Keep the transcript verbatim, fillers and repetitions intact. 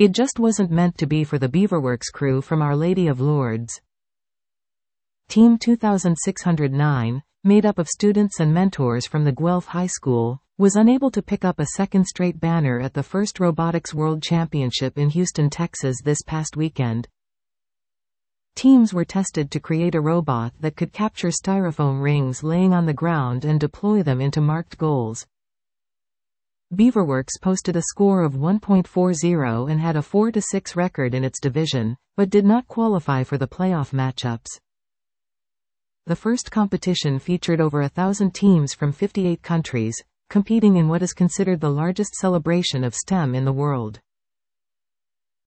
It just wasn't meant to be for the Beaverworks crew from Our Lady of Lourdes. Team two thousand six hundred nine, made up of students and mentors from the Guelph High School, was unable to pick up a second straight banner at the first Robotics World Championship in Houston, Texas this past weekend. Teams were tested to create a robot that could capture styrofoam rings laying on the ground and deploy them into marked goals. Beaverworks posted a score of one point four zero and had a four to six record in its division, but did not qualify for the playoff matchups. The first competition featured over a thousand teams from fifty-eight countries, competing in what is considered the largest celebration of STEM in the world.